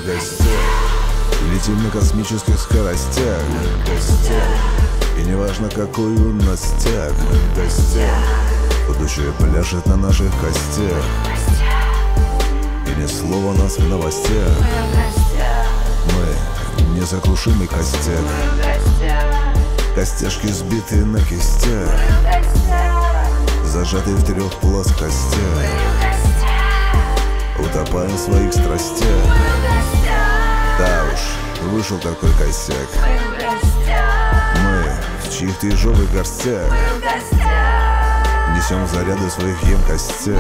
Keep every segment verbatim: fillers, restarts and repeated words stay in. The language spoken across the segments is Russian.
в гостях, летим на космических скоростях, мы в гостях, и неважно какой у нас стяг, мы в гостях, будущее пляшет на наших костях, и ни слова у нас в новостях. Мы несокрушимый костяк, костяшки сбитые на кистях, зажатые в трех плоскостях, утопая в своих страстях. Да уж, вышел такой косяк. Мы в чьих-то ежовых горстях несем заряды в своих емкостях,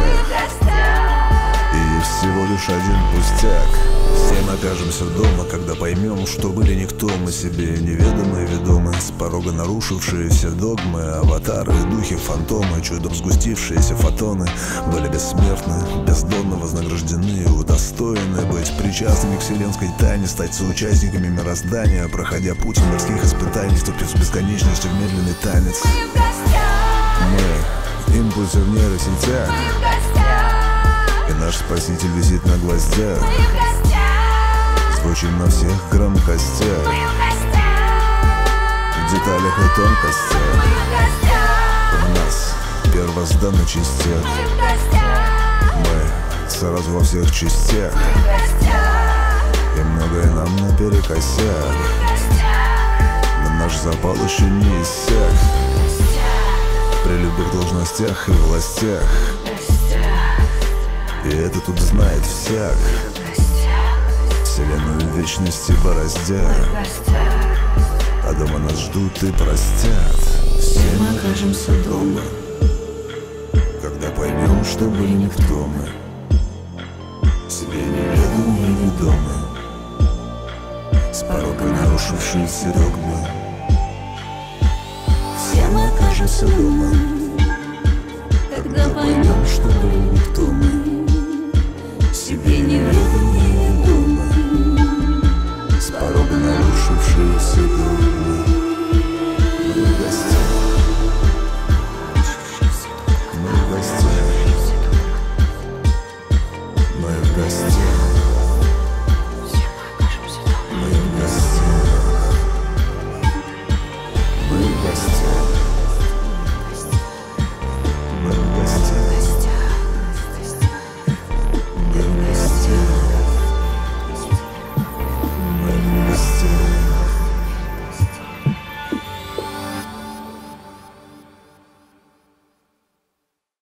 и всего лишь один пустяк. Все мы окажемся дома, когда поймем, что были никто мы себе, неведомые ведомы, с порога нарушившие все догмы, аватары, духи, фантомы, чудом сгустившиеся фотоны были бессмертны, бездонно вознаграждены, удостоены быть причастными к вселенской тайне, стать соучастниками мироздания, проходя путь мирских испытаний, вступив в бесконечность в медленный танец. Мы импульсы в нейросетях, и наш спаситель висит на гвоздях, звучим на всех громкостях, в деталях и тонкостях. В нас первозданный частях, мы сразу во всех частях, и многое нам наперекосяк, но наш запал еще не иссяк. При любых должностях и властях, и это тут знает всяк, вселенную вечности бороздя, а дома нас ждут и простят. Все мы окажемся дома, когда поймем, что были никто мы, себе неведомые ведомы, с порога нарушившие все догмы. Все мы окажемся дома, когда поймем, что